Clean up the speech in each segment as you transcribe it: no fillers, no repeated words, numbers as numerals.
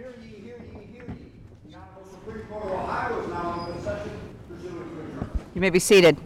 Hear ye, hear ye, hear ye. The Honorable Supreme Court of Ohio is now in session pursuant to adjournment. You may be seated.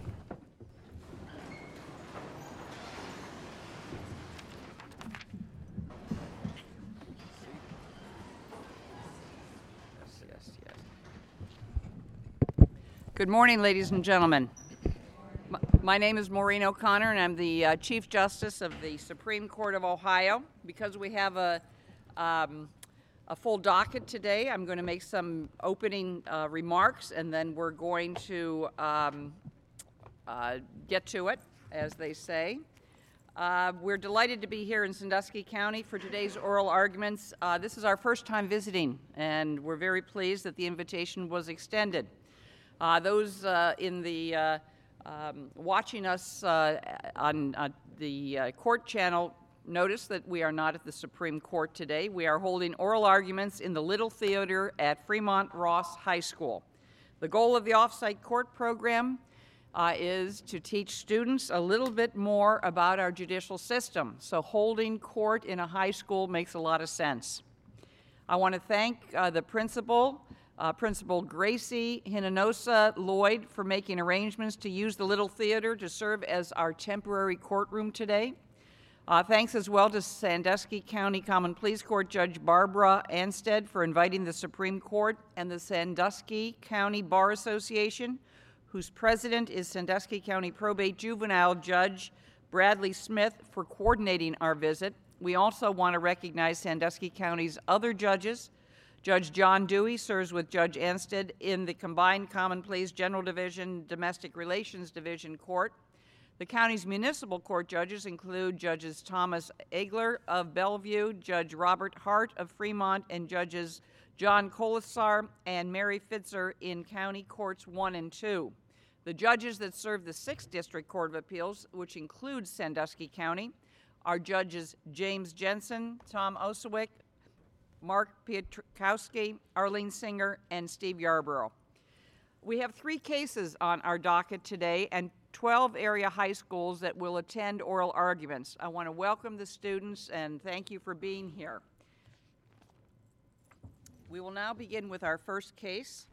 Good morning, ladies and gentlemen. My name is Maureen O'Connor, and I'm the Chief Justice of the Supreme Court of Ohio. Because we have a full docket today, I'm going to make some opening remarks, and then we're going to get to it, as they say. We're delighted to be here in Sandusky County for today's oral arguments. This is our first time visiting, and we're very pleased that the invitation was extended. Those in the watching us on the court channel notice that we are not at the Supreme Court today. We are holding oral arguments in the Little Theater at Fremont Ross High School. The goal of the off-site court program is to teach students a little bit more about our judicial system. So holding court in a high school makes a lot of sense. I want to thank the principal, Principal Gracie Hinanosa Lloyd, for making arrangements to use the Little Theater to serve as our temporary courtroom today. Thanks as well to Sandusky County Common Pleas Court Judge Barbara Anstead for inviting the Supreme Court and the Sandusky County Bar Association, whose president is Sandusky County Probate Juvenile Judge Bradley Smith, for coordinating our visit. We also want to recognize Sandusky County's other judges. Judge John Dewey serves with Judge Anstead in the Combined Common Pleas General Division Domestic Relations Division Court. The county's municipal court judges include Judges Thomas Egler of Bellevue, Judge Robert Hart of Fremont, and Judges John Colasar and Mary Fitzer in County Courts 1 and 2. The judges that serve the 6th District Court of Appeals, which includes Sandusky County, are Judges James Jensen, Tom Osewick, Mark Pietrkowski, Arlene Singer, and Steve Yarborough. We have 3 cases on our docket today and 12 area high schools that will attend oral arguments. I want to welcome the students and thank you for being here. We will now begin with our first case.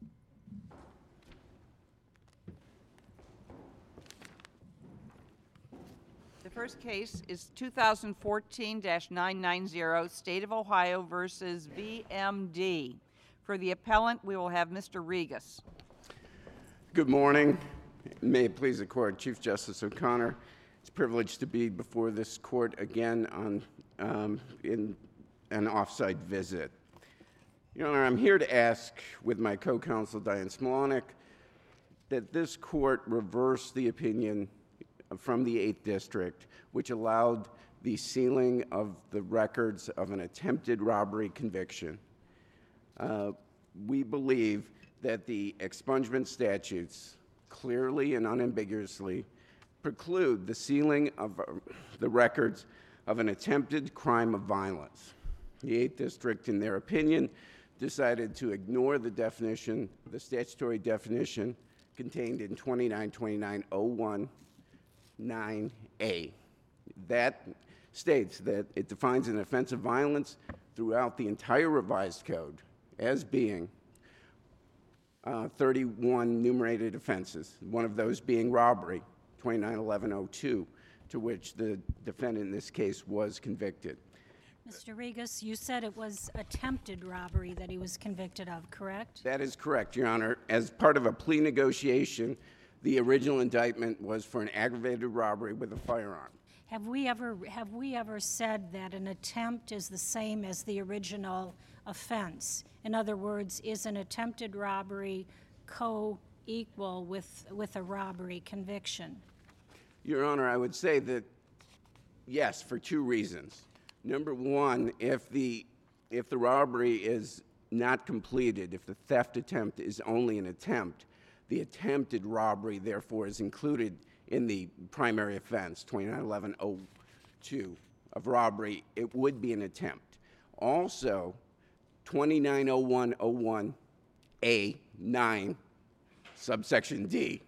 The first case is 2014-990, State of Ohio versus VMD. For the appellant, we will have Mr. Regas. Good morning. May it please the court, Chief Justice O'Connor. It's a privilege to be before this court again on in an off-site visit. Your Honor, I'm here to ask, with my co-counsel Diane Smolonic, that this court reverse the opinion from the 8th District, which allowed the sealing of the records of an attempted robbery conviction. We believe that the expungement statutes clearly and unambiguously preclude the sealing of the records of an attempted crime of violence. The 8th District, in their opinion, decided to ignore the definition, the statutory definition contained in 2929.01.9a. That states that it defines an offense of violence throughout the entire revised code as being 31 enumerated offenses, one of those being robbery, 2911.02, to which the defendant in this case was convicted. Mr. Regas, you said it was attempted robbery that he was convicted of, correct? That is correct, Your Honor. As part of a plea negotiation, the original indictment was for an aggravated robbery with a firearm. Have we ever said that an attempt is the same as the original offense? In other words, is an attempted robbery co-equal with a robbery conviction? Your Honor, I would say that yes, for 2 reasons. Number one, if the robbery is not completed, if the theft attempt is only an attempt, the attempted robbery, therefore, is included in the primary offense, 2911.02 of robbery. It would be an attempt. Also, 2901.01a9, subsection D,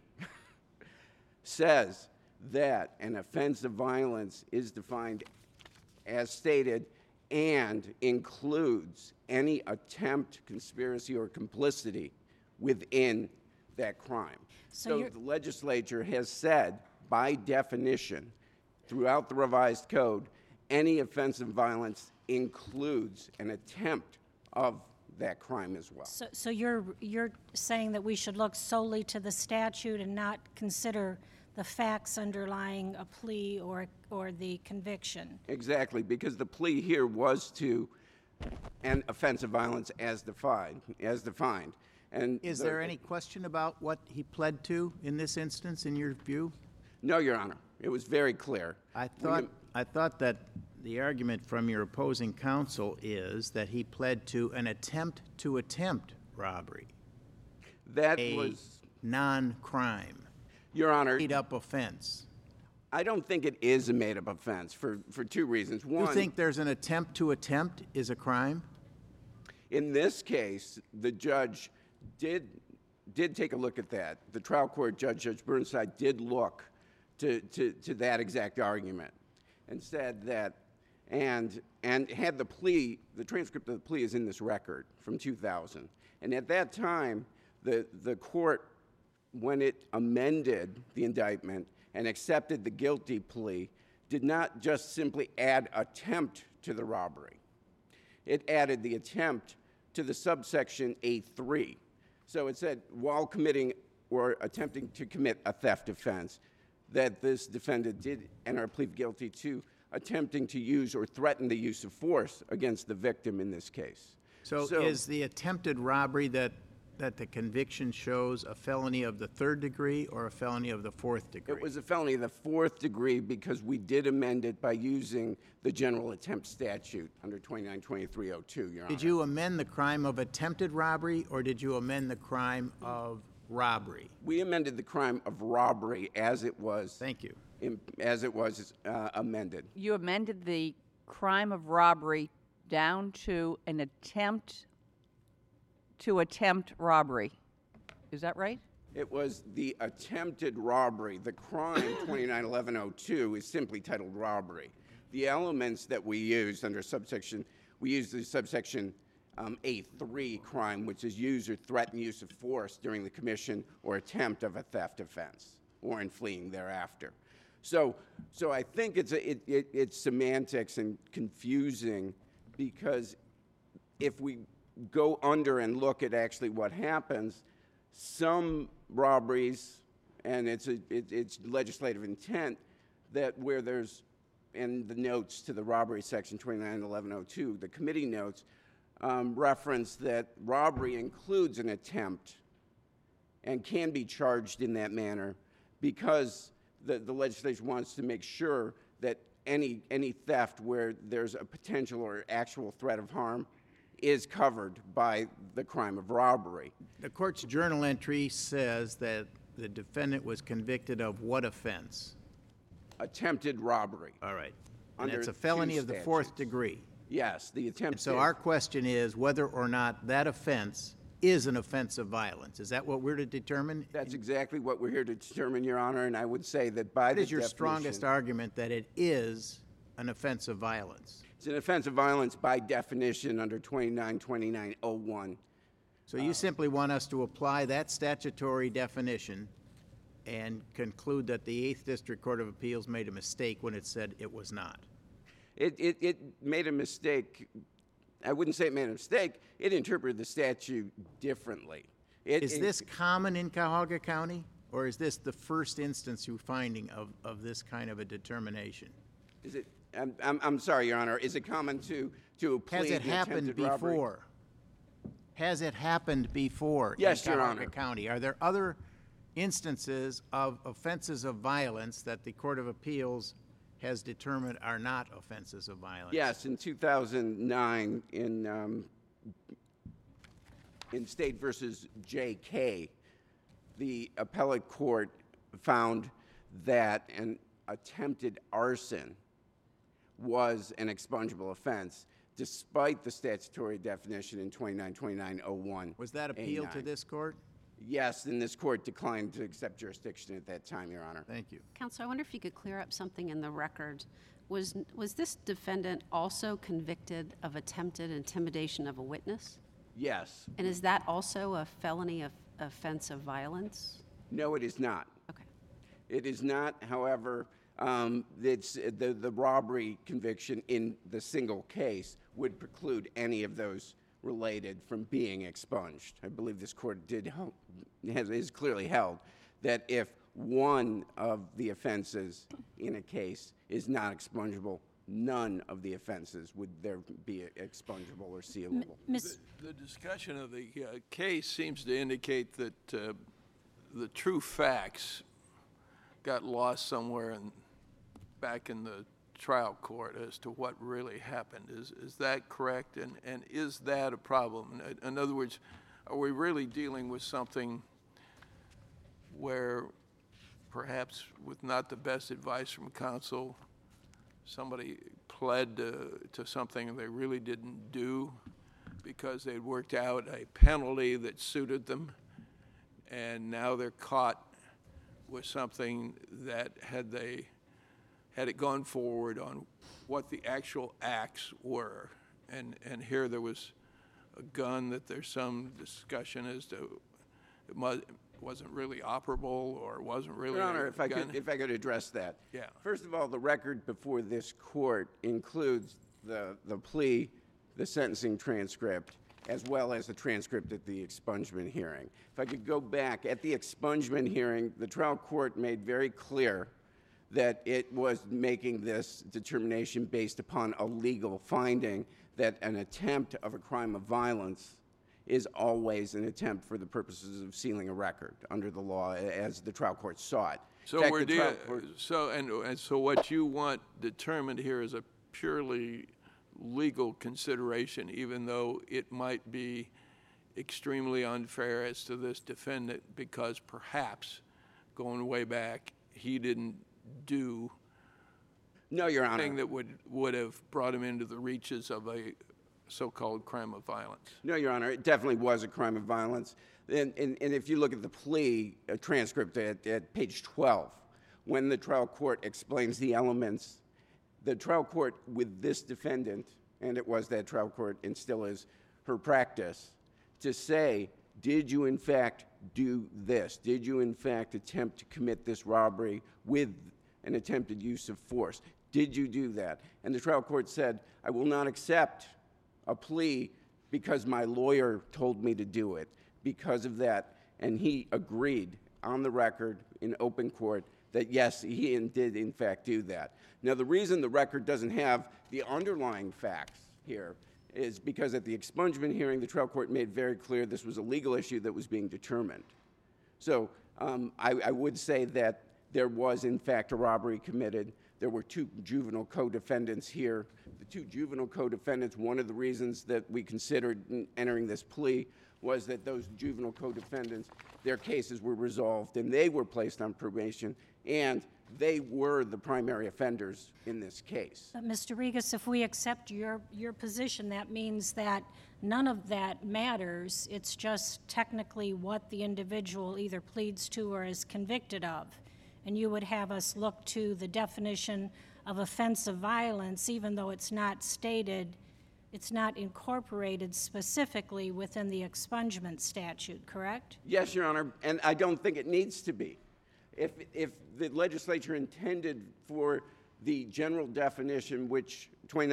says that an offense of violence is defined as stated and includes any attempt, conspiracy, or complicity within that crime. So So you're- the legislature has said, by definition, throughout the revised code, any offense of violence includes an attempt of that crime as well. So you're saying that we should look solely to the statute and not consider the facts underlying a plea or the conviction? Exactly, because the plea here was to an offense of violence as defined. And Is there any question about what he pled to in this instance, in your view? No, Your Honor. It was very clear. I thought that the argument from your opposing counsel is that he pled to an attempt robbery, That a was, non-crime, Your Honor, made-up offense. I don't think it is a made-up offense for two reasons. You One, think there's an attempt is a crime? in this case, the judge did take a look at that. The trial court judge, Judge Burnside, did look to that exact argument and said that, and had the plea, the transcript of the plea is in this record from 2000. And at that time, the court, when it amended the indictment and accepted the guilty plea, did not just simply add attempt to the robbery. It added the attempt to the subsection A3. So it said, while committing or attempting to commit a theft offense, that this defendant did enter a plea of guilty to attempting to use or threaten the use of force against the victim in this case. So is the attempted robbery that the conviction shows a felony of the 3rd degree or a felony of the 4th degree? It was a felony of the 4th degree because we did amend it by using the general attempt statute under 292302, Your Honor. Did you amend the crime of attempted robbery, or did you amend the crime of robbery? We amended the crime of robbery as it was. Thank you. Amended. You amended the crime of robbery down to an attempt robbery. Is that right? It was the attempted robbery. The crime, 291102, is simply titled robbery. The elements that we used under subsection, we used the subsection A3 crime, which is use or threaten use of force during the commission or attempt of a theft offense or in fleeing thereafter. So I think it's semantics and confusing because if we go under and look at actually what happens, some robberies, and it's legislative intent, that where there's, in the notes to the robbery section 291102, the committee notes reference that robbery includes an attempt and can be charged in that manner because the legislature wants to make sure that any theft where there's a potential or actual threat of harm is covered by the crime of robbery. The court's journal entry says that the defendant was convicted of what offense? Attempted robbery. All right. And Under it's a felony two of the statutes. 4th degree. Yes, the attempt. And so is. our question is whether or not that offense is an offense of violence. Is that what we're to determine? That's exactly what we're here to determine, Your Honor, and I would say that by What the is your definition, strongest argument that it is an offense of violence? it's an offense of violence by definition under 292901. So you simply want us to apply that statutory definition and conclude that the 8th District Court of Appeals made a mistake when it said it was not? It made a mistake. I wouldn't say it made a mistake. It interpreted the statute differently. Is this common in Cuyahoga County, or is this the first instance you're finding of this kind of a determination? Is it? I'm sorry, Your Honor. Is it common to plead Has it the happened attempted robbery? before? Has it happened before Yes, in Your Cuyahoga Honor. County? Are there other instances of offenses of violence that the Court of Appeals has determined are not offenses of violence? Yes, in 2009, in State versus J.K., the appellate court found that an attempted arson was an expungible offense, despite the statutory definition in 292901. Was that appealed to A9. this court? Yes, and this court declined to accept jurisdiction at that time, Your Honor. Thank you. Counsel, I wonder if you could clear up something in the record. Was this defendant also convicted of attempted intimidation of a witness? Yes. And is that also a felony offense of violence? No, it is not. Okay. It is not, however, it's, the robbery conviction in the single case would preclude any of those related from being expunged. I believe this court is clearly held that if one of the offenses in a case is not expungible, none of the offenses would there be expungible or sealable. The discussion of the case seems to indicate that the true facts got lost somewhere back in the trial court as to what really happened. Is that correct? And is that a problem? In other words, are we really dealing with something where perhaps with not the best advice from counsel, somebody pled to something they really didn't do because they'd worked out a penalty that suited them, and now they're caught with something that had it gone forward on what the actual acts were, and here there was a gun that there's some discussion as to it wasn't really operable or wasn't really Your Honor, a gun. if I could address that. Yeah. First of all, the record before this court includes the plea, the sentencing transcript, as well as the transcript at the expungement hearing. If I could go back, at the expungement hearing, the trial court made very clear that it was making this determination based upon a legal finding that an attempt of a crime of violence is always an attempt for the purposes of sealing a record under the law as the trial court saw it. So In fact, we're the trial court- so what you want determined here is a purely legal consideration, even though it might be extremely unfair as to this defendant because perhaps going way back he didn't do No, Your Honor. anything that would have brought him into the reaches of a so-called crime of violence. No, Your Honor, it definitely was a crime of violence. And if you look at the plea transcript at page 12, when the trial court explains the elements, the trial court with this defendant, and it was that trial court and still is her practice, to say, did you in fact do this? Did you in fact attempt to commit this robbery with an attempted use of force? Did you do that? And the trial court said, I will not accept a plea because my lawyer told me to do it. Because of that, and he agreed on the record in open court that yes, he did in fact do that. Now the reason the record doesn't have the underlying facts here is because at the expungement hearing, the trial court made very clear this was a legal issue that was being determined. So I would say that there was in fact a robbery committed. There were two juvenile co-defendants here. The two juvenile co-defendants, one of the reasons that we considered entering this plea was that those juvenile co-defendants, their cases were resolved and they were placed on probation and they were the primary offenders in this case. Mr. Regas, if we accept your position, that means that none of that matters. It's just technically what the individual either pleads to or is convicted of. And you would have us look to the definition of offensive violence, even though it's not stated, it's not incorporated specifically within the expungement statute, correct? Yes, Your Honor, and I don't think it needs to be. If the legislature intended for the general definition, which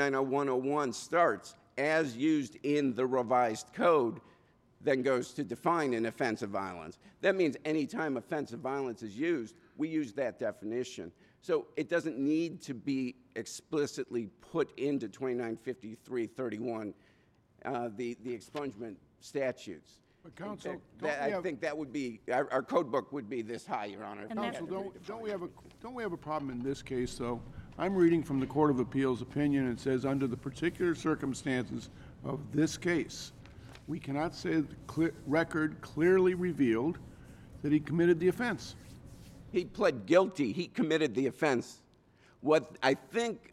290101 starts, as used in the revised code, then goes to define an offense of violence. That means any time offensive violence is used, we use that definition. So it doesn't need to be explicitly put into 2953-31, the expungement statutes. But counsel, I think that would be, our code book would be this high, Your Honor. And that- counsel, don't we have a problem in this case, though? I'm reading from the Court of Appeals opinion. It says, under the particular circumstances of this case, we cannot say the record clearly revealed that he committed the offense. He pled guilty. He committed the offense. What I think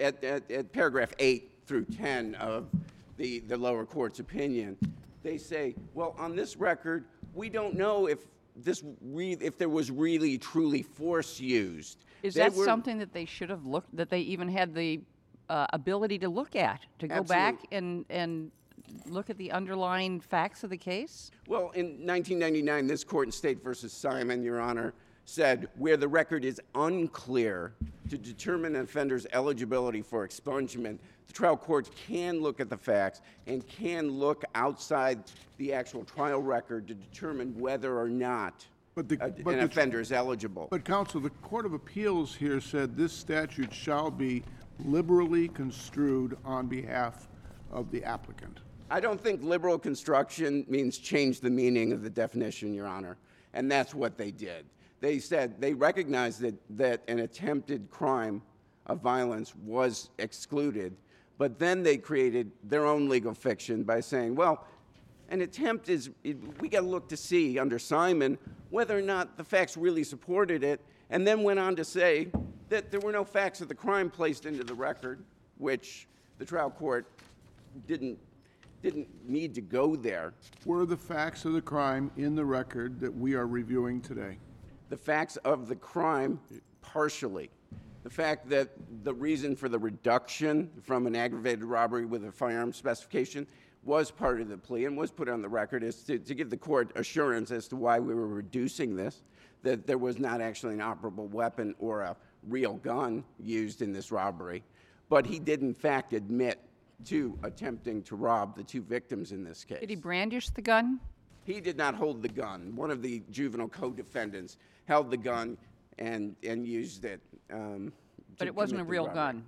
at paragraph 8 through 10 of the lower court's opinion, they say, well, on this record, we don't know if if there was really truly force used. Is They that were- something that they should have looked, that they even had the ability to look at, to go back and look at the underlying facts of the case? Well, in 1999, this court in State versus Simon, Your Honor, said where the record is unclear to determine an offender's eligibility for expungement, the trial court can look at the facts and can look outside the actual trial record to determine whether or not an offender is eligible. But counsel, the Court of Appeals here said this statute shall be liberally construed on behalf of the applicant. I don't think liberal construction means change the meaning of the definition, Your Honor, and that's what they did. They said they recognized that an attempted crime of violence was excluded, but then they created their own legal fiction by saying, well, an attempt is, we got to look to see under Simon whether or not the facts really supported it, and then went on to say that there were no facts of the crime placed into the record, which the trial court didn't need to go there. Were the facts of the crime in the record that we are reviewing today? The facts of the crime, partially. The fact that the reason for the reduction from an aggravated robbery with a firearm specification was part of the plea and was put on the record is to give the court assurance as to why we were reducing this, that there was not actually an operable weapon or a real gun used in this robbery. But he did, in fact, admit to attempting to rob the two victims in this case. Did he brandish the gun? He did not hold the gun. One of the juvenile co-defendants held the gun and used it. But it wasn't a real gun.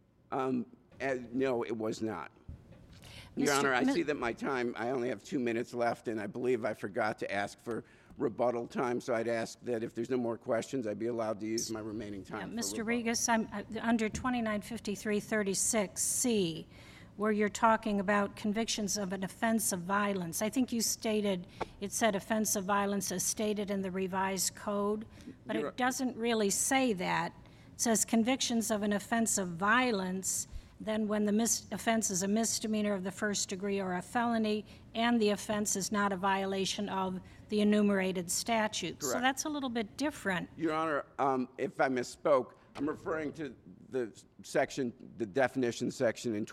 No, it was not. Your Honor, I see that my time, I only have 2 minutes left, and I believe I forgot to ask for rebuttal time, so I'd ask that if there's no more questions, I'd be allowed to use my remaining time for Mr. rebuttal. Regas, I'm under 2953-36C, where you're talking about convictions of an offense of violence. I think you stated, it said offense of violence as stated in the revised code, but it doesn't really say that. It says convictions of an offense of violence, then when the offense is a misdemeanor of the first degree or a felony, and the offense is not a violation of the enumerated statute. So that's a little bit different. Your Honor, if I misspoke, I'm referring to the section, the definition section in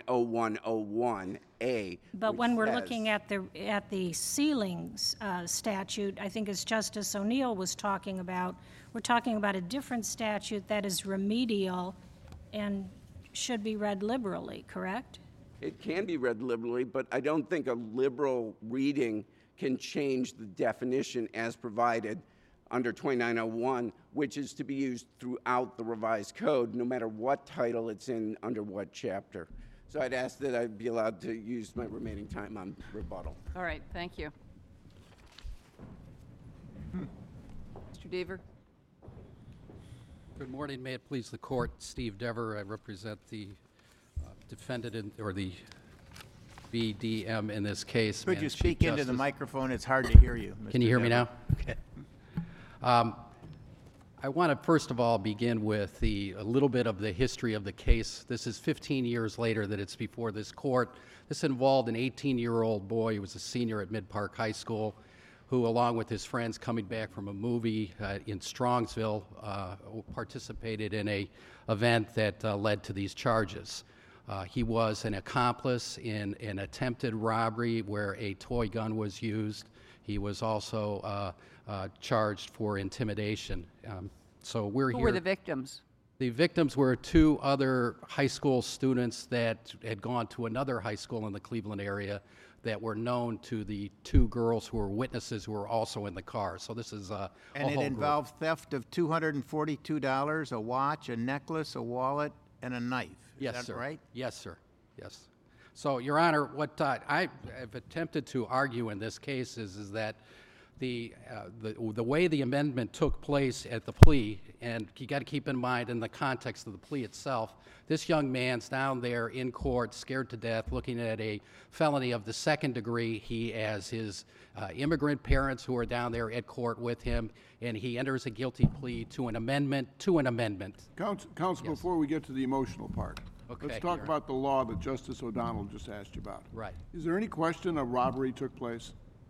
290101A. But when we're looking at the ceilings statute, I think as Justice O'Neill was talking about, we're talking about a different statute that is remedial and should be read liberally, correct? It can be read liberally, but I don't think a liberal reading can change the definition as provided under 2901, which is to be used throughout the revised code, no matter what title it's in, under what chapter. So I'd ask that I be allowed to use my remaining time on rebuttal. All right, thank you. Mr. Deaver? Good morning. May it please the court. Steve Dever. I represent the defendant or the BDM in this case. Could you Chief speak into the Justice. microphone? It's hard to hear you, Mr. Can you hear me Dever. now? Okay. I want to first of all begin with a little bit of the history of the case. This is 15 years later that it's before this court. This involved an 18-year-old boy who was a senior at Mid Park High School, who, along with his friends coming back from a movie in Strongsville, participated in an event that led to these charges. He was an accomplice in an attempted robbery where a toy gun was used. He was also charged for intimidation. So we're here. Who were the victims? The victims were two other high school students that had gone to another high school in the Cleveland area that were known to the two girls who were witnesses who were also in the car. So this is a And it whole group. involved theft of $242, a watch, a necklace, a wallet, and a knife. Yes, Is that sir. right? Yes, sir. Yes. So, Your Honor, what I have attempted to argue in this case is that the way the amendment took place at the plea, and you got to keep in mind in the context of the plea itself, this young man's down there in court, scared to death, looking at a felony of the second degree. He has his immigrant parents who are down there at court with him, and he enters a guilty plea to an amendment to an amendment. Counsel, before we get to the emotional part, Okay, let's talk you're- about the law that Justice O'Donnell just asked you about. Right. Is there any question a robbery took place?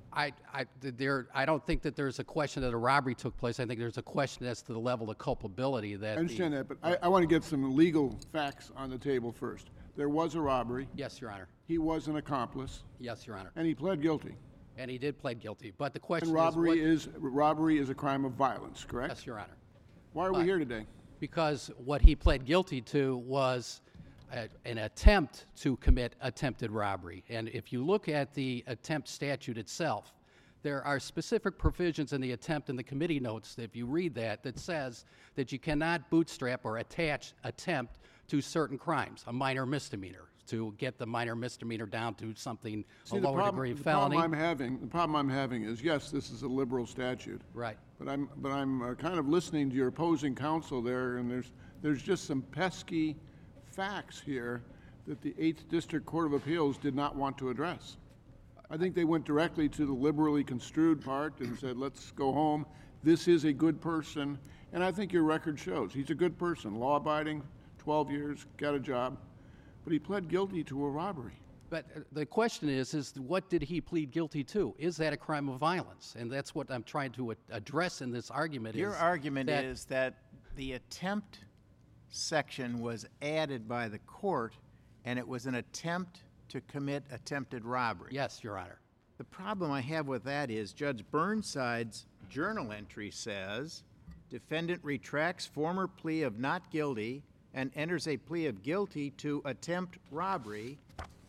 I don't think that there's a question that a robbery took place. I think there's a question as to the level of culpability that I understand that, but I want to get some legal facts on the table first. There was a robbery. Yes, Your Honor. He was an accomplice, Yes, Your Honor. and he pled guilty. And he did plead guilty. But the question And is... robbery is a crime of violence, correct? Yes, Your Honor. Why are we here today? Because what he pled guilty to was an attempt to commit attempted robbery. And if you look at the attempt statute itself, there are specific provisions in the attempt and the committee notes, if you read that, that says that you cannot bootstrap or attach attempt to certain crimes, a minor misdemeanor, to get the minor misdemeanor down to something, a lower degree felony. The problem I'm having is, yes, this is a liberal statute. Right. But I'm kind of listening to your opposing counsel there, and there's just some pesky facts here that the 8th District Court of Appeals did not want to address. I think they went directly to the liberally construed part and said, let's go home. This is a good person. And I think your record shows he's a good person, law-abiding, 12 years, got a job. But he pled guilty to a robbery. But the question is what did he plead guilty to? Is that a crime of violence? And that's what I'm trying to address in this argument. Your argument is that the attempt section was added by the court, and it was an attempt to commit attempted robbery. Yes, Your Honor. The problem I have with that is Judge Burnside's journal entry says, defendant retracts former plea of not guilty and enters a plea of guilty to attempt robbery,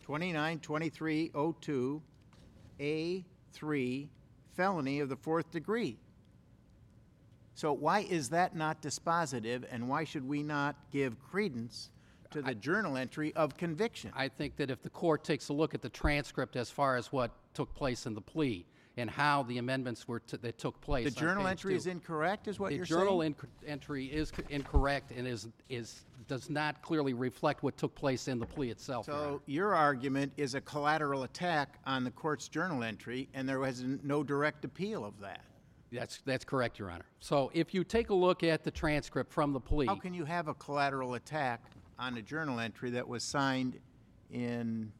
29-2302, A3, felony of the 4th degree. So why is that not dispositive, and why should we not give credence to the journal entry of conviction? I think that if the court takes a look at the transcript as far as what took place in the plea and how the amendments that took place. The journal entry is incorrect, is what you're saying? The journal entry is incorrect and does not clearly reflect what took place in the plea itself. So your argument is a collateral attack on the court's journal entry, and there was no direct appeal of that. That's correct, Your Honor. So if you take a look at the transcript from the plea. How can you have a collateral attack on a journal entry that was signed in,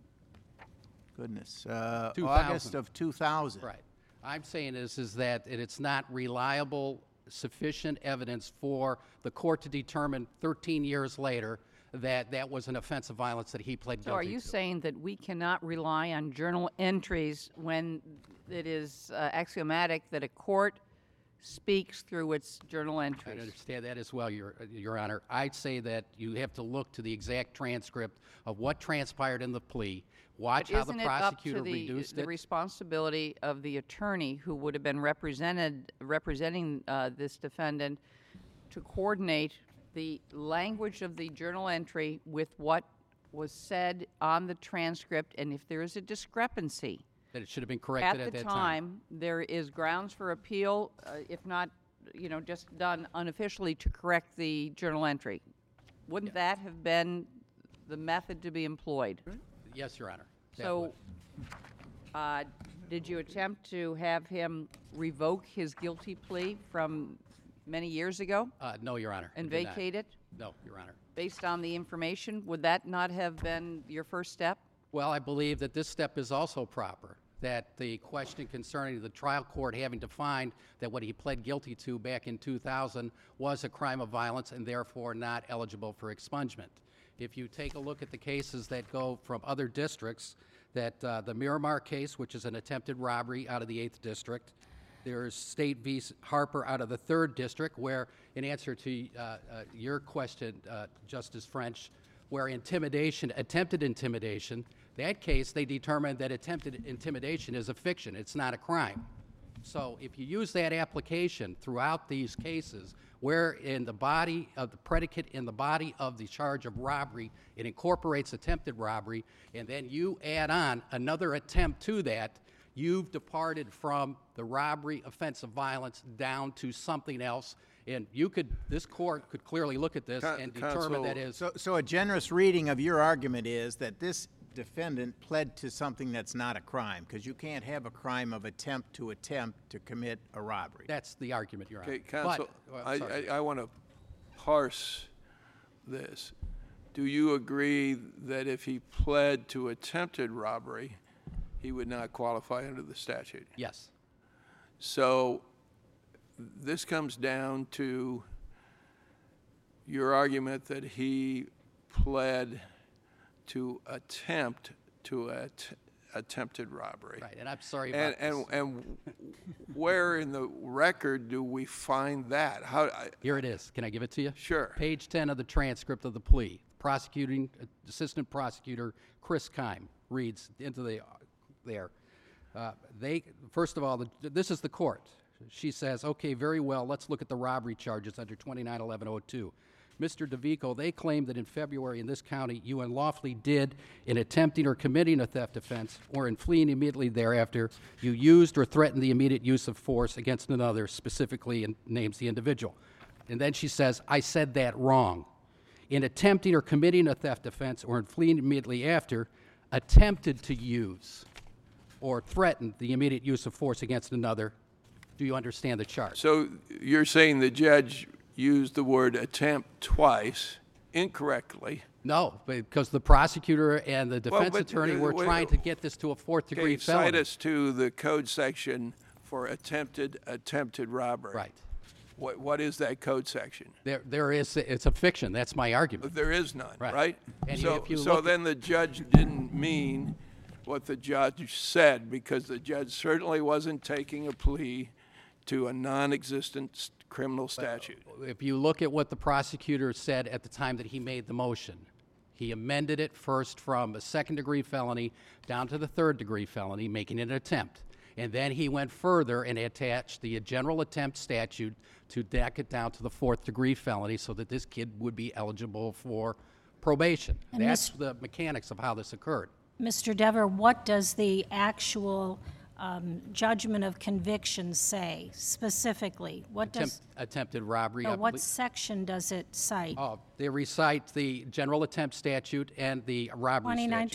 August of 2000? Right. I'm saying is that it's not reliable, sufficient evidence for the court to determine 13 years later that that was an offense of violence that he pled guilty to. So are you saying that we cannot rely on journal entries when it is axiomatic that a court speaks through its journal entries? I understand that as well, Your Honor. I'd say that you have to look to the exact transcript of what transpired in the plea, watch how the prosecutor reduced it. Isn't it up to the responsibility of the attorney who would have been representing this defendant to coordinate the language of the journal entry with what was said on the transcript, and if there is a discrepancy, that it should have been corrected at that time. There is grounds for appeal, if not, just done unofficially to correct the journal entry. Wouldn't that have been the method to be employed? Yes, Your Honor. So, did you attempt to have him revoke his guilty plea from many years ago? No, Your Honor. And vacate it? No, Your Honor. Based on the information, would that not have been your first step? Well, I believe that this step is also proper, that the question concerning the trial court having to find that what he pled guilty to back in 2000 was a crime of violence and therefore not eligible for expungement. If you take a look at the cases that go from other districts, that the Miramar case, which is an attempted robbery out of the 8th District, there's State v. Harper out of the 3rd District, where, in answer to your question, Justice French, where attempted intimidation, that case, they determined that attempted intimidation is a fiction. It's not a crime. So if you use that application throughout these cases, where in the body of the predicate in the body of the charge of robbery, it incorporates attempted robbery, and then you add on another attempt to that, you've departed from the robbery offense of violence down to something else. And this court could clearly look at this and determine that is. So a generous reading of your argument is that this defendant pled to something that's not a crime, because you can't have a crime of attempt to commit a robbery. That's the argument, Your Honor. Okay, counsel, I want to parse this. Do you agree that if he pled to attempted robbery, he would not qualify under the statute. Yes. So this comes down to your argument that he pled to attempted robbery. Right, and I'm sorry about this. And where in the record do we find that? Here it is. Can I give it to you? Sure. Page 10 of the transcript of the plea. Assistant prosecutor Chris Keim reads into there. First of all, this is the court. She says, okay, very well, let's look at the robbery charges under 291102. Mr. DeVico, they claim that in February in this county, you unlawfully did, in attempting or committing a theft offense, or in fleeing immediately thereafter, you used or threatened the immediate use of force against another, specifically, and names the individual. And then she says, I said that wrong. In attempting or committing a theft offense, or in fleeing immediately after, attempted to use or threatened the immediate use of force against another. Do you understand the charge? So you're saying the judge used the word attempt twice incorrectly. No, because the prosecutor and the defense attorney were trying to get this to a fourth-degree felony. Cite us to the code section for attempted robbery. Right. What is that code section? There is. It's a fiction. That's my argument. There is none, Right. right? And so if you so look then the judge didn't mean what the judge said, because the judge certainly wasn't taking a plea to a non-existent criminal statute. If you look at what the prosecutor said at the time that he made the motion, he amended it first from a second-degree felony down to the third-degree felony, making it an attempt. And then he went further and attached the general attempt statute to deck it down to the fourth-degree felony so that this kid would be eligible for probation. And That's the mechanics of how this occurred. Mr. Dever, what does the actual judgment of conviction say specifically? What does Attempted robbery. no, I what believe- section does it cite? Oh, they recite the general attempt statute and the robbery statute.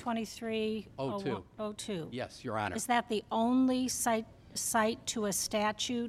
2923-02. Yes, Your Honor. Is that the only cite to a statute?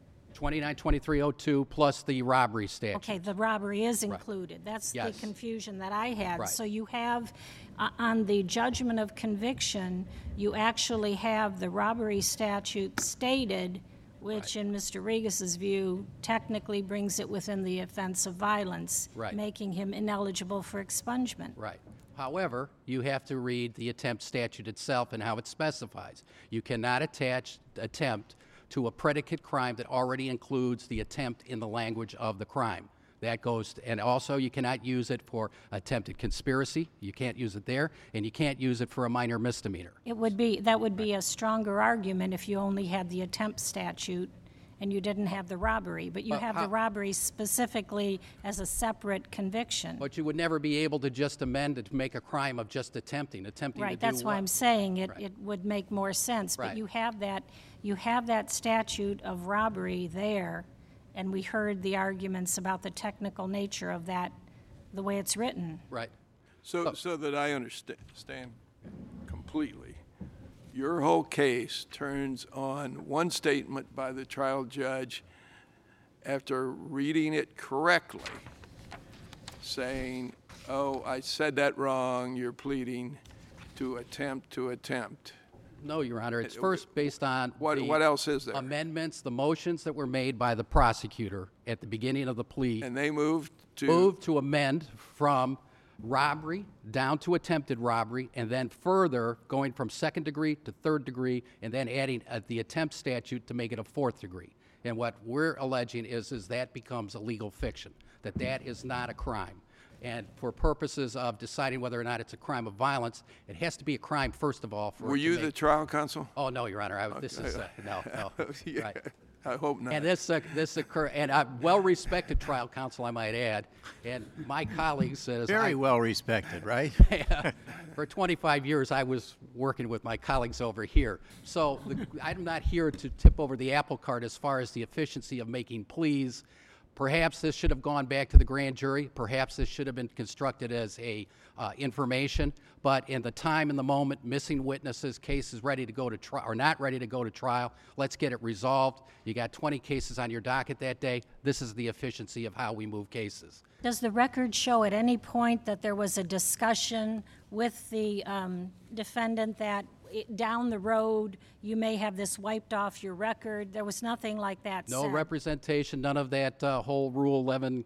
2923-02 plus the robbery statute. Okay, the robbery is included. That's the Yes. confusion that I had. Right. So you have, on the judgment of conviction, you actually have the robbery statute stated, which in Mr. Regis's view technically brings it within the offense of violence, Right. making him ineligible for expungement. Right. However, you have to read the attempt statute itself and how it specifies. You cannot attach attempt to a predicate crime that already includes the attempt in the language of the crime. That goes, and also you cannot use it for attempted conspiracy. You can't use it there, and you can't use it for a minor misdemeanor. That would be a stronger argument if you only had the attempt statute and you didn't have the robbery, but you Well, have the robbery specifically as a separate conviction. But you would never be able to just amend it to make a crime of just attempting to Right, do that's why what? I'm saying it, Right. it would make more sense. But Right. you have that statute of robbery there, and we heard the arguments about the technical nature of that, the way it's written. Right. So that I understand completely, your whole case turns on one statement by the trial judge after reading it correctly, saying, oh, I said that wrong, you're pleading to attempt. No, Your Honor, it's first based on What the else is there? amendments, the motions that were made by the prosecutor at the beginning of the plea. And they moved to amend from robbery down to attempted robbery, and then further going from second degree to third degree, and then adding the attempt statute to make it a fourth degree. And what we're alleging is that becomes a legal fiction, that is not a crime. And for purposes of deciding whether or not it's a crime of violence, it has to be a crime, first of all. Were you the trial counsel? Oh, no, Your Honor. This is, no. Yeah, Right. I hope not. And this occurred, and a well-respected trial counsel, I might add, and my colleagues. Very well respected, right? For 25 years, I was working with my colleagues over here. So I'm not here to tip over the apple cart as far as the efficiency of making pleas. Perhaps this should have gone back to the grand jury. Perhaps this should have been constructed as a information. But in the time and the moment, missing witnesses, cases ready to go to trial or not ready to go to trial, let's get it resolved. You got 20 cases on your docket that day. This is the efficiency of how we move cases. Does the record show at any point that there was a discussion with the defendant that down the road, you may have this wiped off your record. There was nothing like that No said. representation, none of that whole Rule 11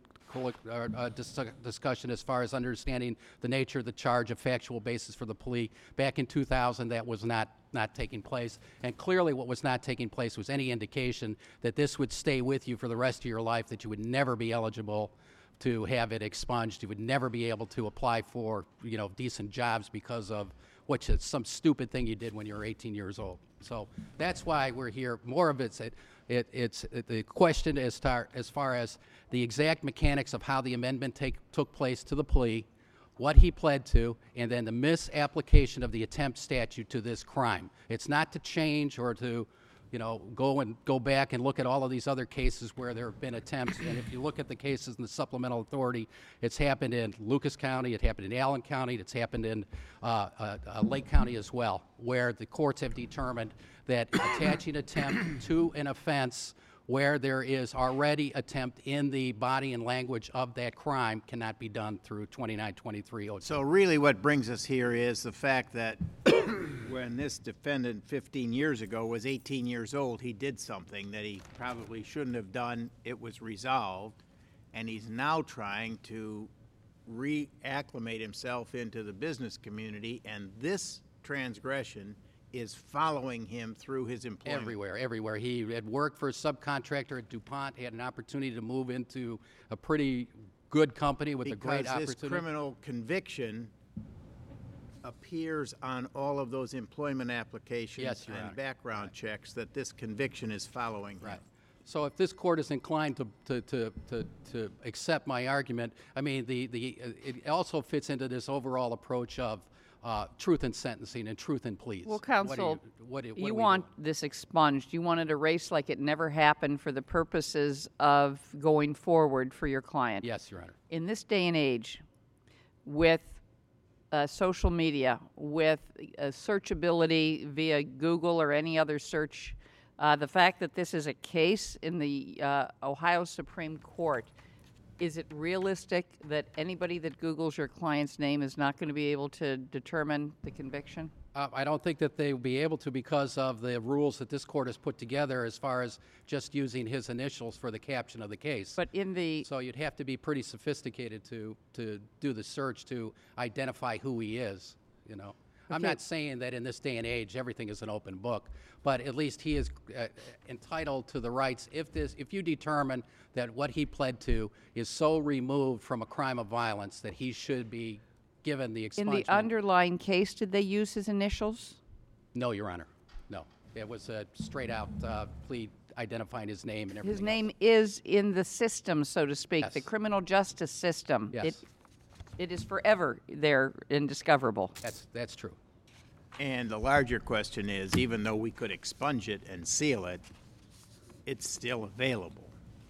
discussion as far as understanding the nature of the charge, a factual basis for the plea. Back in 2000, that was not taking place. And clearly what was not taking place was any indication that this would stay with you for the rest of your life, that you would never be eligible to have it expunged. You would never be able to apply for, decent jobs because of some stupid thing you did when you were 18 years old. So that's why we're here. More of it's the question as far as the exact mechanics of how the amendment took place to the plea, what he pled to, and then the misapplication of the attempt statute to this crime. It's not to change or to go back and look at all of these other cases where there have been attempts. And if you look at the cases in the supplemental authority, it's happened in Lucas County, it happened in Allen County, it's happened in Lake County as well, where the courts have determined that attaching attempt to an offense where there is already attempt in the body and language of that crime cannot be done through 292302. So really what brings us here is the fact that when this defendant 15 years ago was 18 years old, he did something that he probably shouldn't have done. It was resolved, and he's now trying to reacclimate himself into the business community, and this transgression is following him through his employment. Everywhere. He had worked for a subcontractor at DuPont, had an opportunity to move into a pretty good company with a great opportunity. Because this criminal conviction appears on all of those employment applications Yes, Your Honor. and background checks that this conviction is following him. Right. So if this court is inclined to accept my argument, I mean, it also fits into this overall approach of truth in sentencing and truth in pleas. Well, counsel, what do you we want do? this expunged. You want it erased like it never happened for the purposes of going forward for your client. Yes, Your Honor. In this day and age, with social media, with searchability via Google or any other search, the fact that this is a case in the Ohio Supreme Court, is it realistic that anybody that Googles your client's name is not going to be able to determine the conviction? I don't think that they will be able to because of the rules that this court has put together as far as just using his initials for the caption of the case. But in the So you'd have to be pretty sophisticated to do the search to identify who he is, I'm not saying that in this day and age everything is an open book, but at least he is entitled to the rights. If you determine that what he pled to is so removed from a crime of violence that he should be given the expungement. in the underlying case, did they use his initials? No, Your Honor. No. It was a straight-out plea identifying his name and everything His name else. is in the system, so to speak, Yes. the criminal justice system. Yes. It is forever there indiscoverable. That's true. And the larger question is, even though we could expunge it and seal it, it's still available.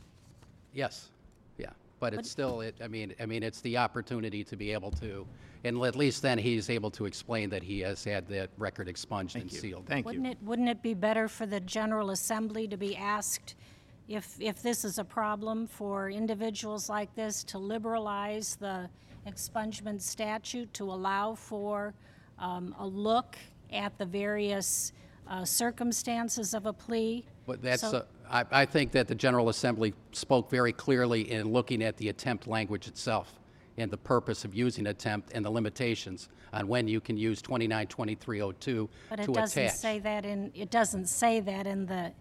Yes. Yeah. But it's still, I mean, it's the opportunity to be able to, and at least then he's able to explain that he has had that record expunged and sealed. Thank you. Wouldn't it be better for the General Assembly to be asked if this is a problem for individuals like this to liberalize the expungement statute to allow for a look at the various circumstances of a plea? But that's, So- I think that the General Assembly spoke very clearly in looking at the attempt language itself and the purpose of using attempt and the limitations on when you can use 292302 But to it doesn't attach. say that in the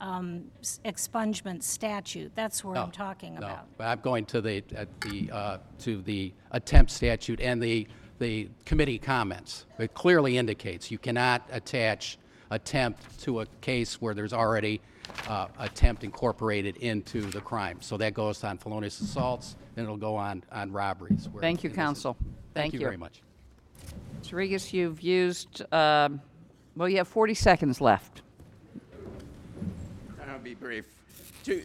expungement statute. That's what I'm talking No, about. but I'm going to the attempt statute and the committee comments. It clearly indicates you cannot attach attempt to a case where there's already attempt incorporated into the crime. So that goes on felonious assaults, and it'll go on robberies. where- Thank you, and this is- counsel. Thank you very much. Mr. Regas, you've used, well, you have 40 seconds left. I'll be brief. Two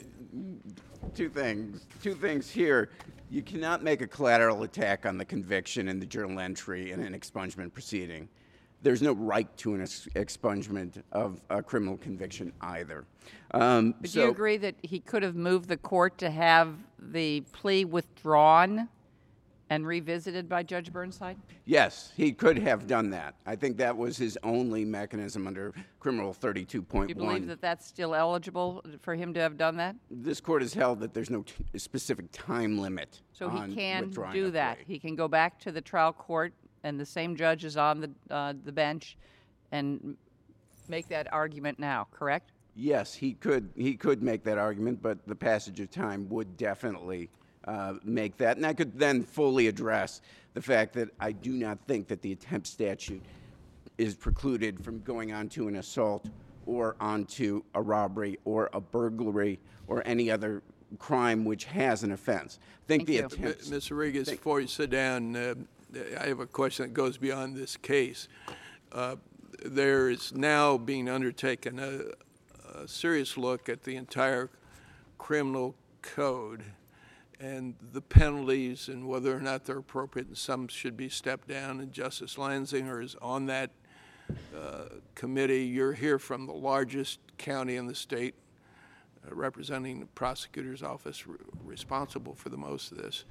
things here. You cannot make a collateral attack on the conviction in the journal entry in an expungement proceeding. There's no right to an expungement of a criminal conviction either. But do you agree that he could have moved the court to have the plea withdrawn And revisited by Judge Burnside? Yes, he could have done that. I think that was his only mechanism under Criminal 32.1. Do you believe that that's still eligible for him to have done that? This court has held that there's no specific time limit So on he can withdrawing do a that. plea. He can go back to the trial court, and the same judge is on the bench, and make that argument now, correct? Yes, he could make that argument, but the passage of time would definitely make that. And I could then fully address the fact that I do not think that the attempt statute is precluded from going on to an assault or onto a robbery or a burglary or any other crime which has an offense. I think Thank the you. attempt. Ms. Rodriguez, before you sit down, I have a question that goes beyond this case. There is now being undertaken a serious look at the entire criminal code and the penalties and whether or not they're appropriate, and some should be stepped down. And Justice Lanzinger is on that committee. You're here from the largest county in the state, representing the prosecutor's office responsible for the most of this.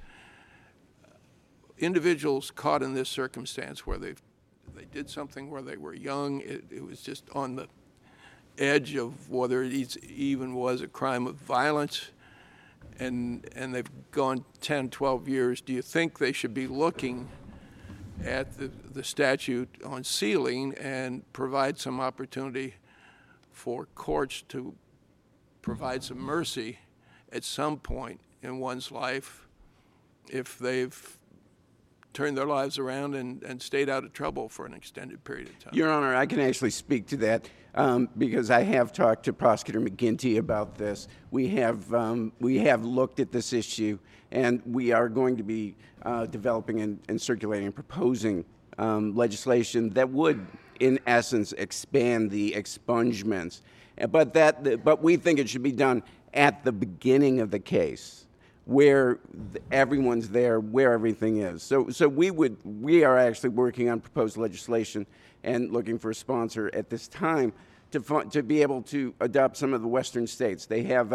Individuals caught in this circumstance where they did something where they were young, it was just on the edge of whether it even was a crime of violence, and they've gone 10, 12 years. Do you think they should be looking at the statute on sealing and provide some opportunity for courts to provide some mercy at some point in one's life if they've turned their lives around and stayed out of trouble for an extended period of time? Your Honor, I can actually speak to that because I have talked to Prosecutor McGinty about this. We have looked at this issue, and we are going to be developing and circulating and proposing legislation that would, in essence, expand the expungements. But we think it should be done at the beginning of the case, where everyone's there, where everything is. So we are actually working on proposed legislation and looking for a sponsor at this time to be able to adopt some of the Western states. They have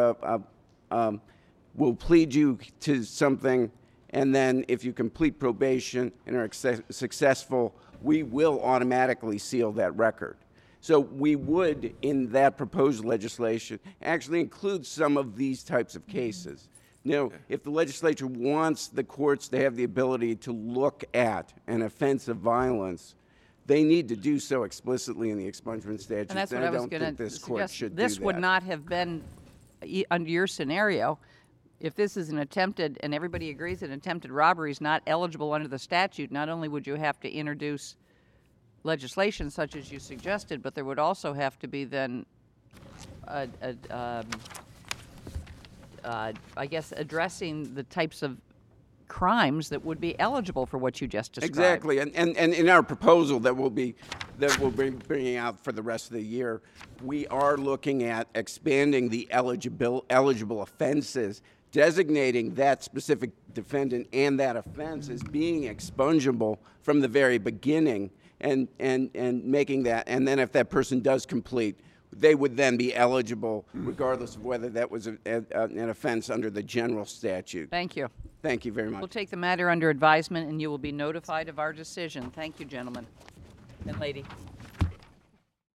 will plead you to something, and then if you complete probation and are successful, we will automatically seal that record. So we would, in that proposed legislation, actually include some of these types of cases. Now, if the legislature wants the courts to have the ability to look at an offense of violence, they need to do so explicitly in the expungement statute. And that's what I was going to suggest. This would not have been, under your scenario, if this is an attempted, and everybody agrees that attempted robbery is not eligible under the statute, not only would you have to introduce legislation such as you suggested, but there would also have to be then I guess, addressing the types of crimes that would be eligible for what you just described. Exactly, and in our proposal that we'll be bringing out for the rest of the year, we are looking at expanding the eligible offenses, designating that specific defendant and that offense as being expungible from the very beginning, and making that, and then if that person does complete, they would then be eligible regardless of whether that was an offense under the general statute. Thank you. Thank you very much. We'll take the matter under advisement, and you will be notified of our decision. Thank you, gentlemen and lady.